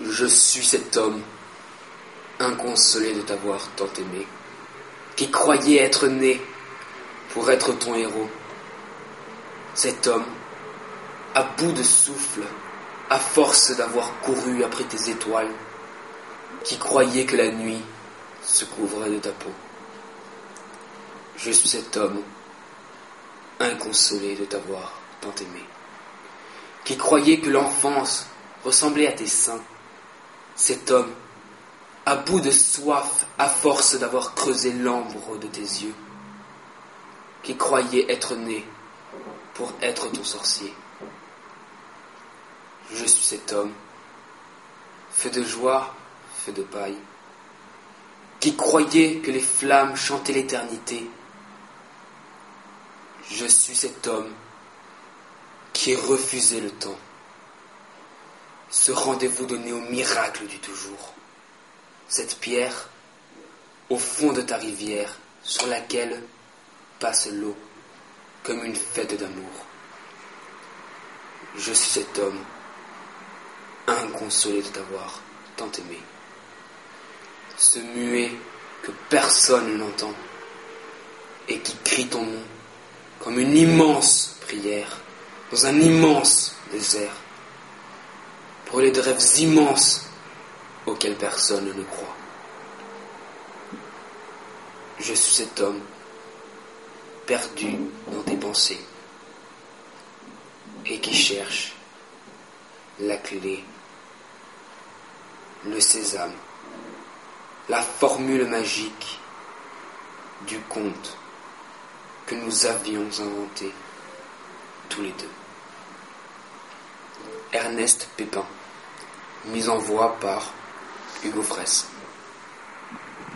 Je suis cet homme, inconsolé de t'avoir tant aimé, qui croyait être né pour être ton héros. Cet homme, à bout de souffle, à force d'avoir couru après tes étoiles, qui croyait que la nuit se couvrait de ta peau. Je suis cet homme, inconsolé de t'avoir tant aimé, qui croyait que l'enfance ressemblait à tes seins. Cet homme, à bout de soif, à force d'avoir creusé l'ambre de tes yeux, qui croyait être né pour être ton sorcier. Je suis cet homme, fait de joie, fait de paille, qui croyait que les flammes chantaient l'éternité. Je suis cet homme qui refusait le temps, ce rendez-vous donné au miracle du toujours, cette pierre au fond de ta rivière sur laquelle passe l'eau comme une fête d'amour. Je suis cet homme inconsolé de t'avoir tant aimé, ce muet que personne n'entend et qui crie ton nom comme une immense prière dans un immense désert, brûlé de rêves immenses auxquels personne ne croit. Je suis cet homme perdu dans tes pensées et qui cherche la clé, le sésame, la formule magique du conte que nous avions inventé tous les deux. Ernest Pépin, mise en voix par Hugo Fraisse.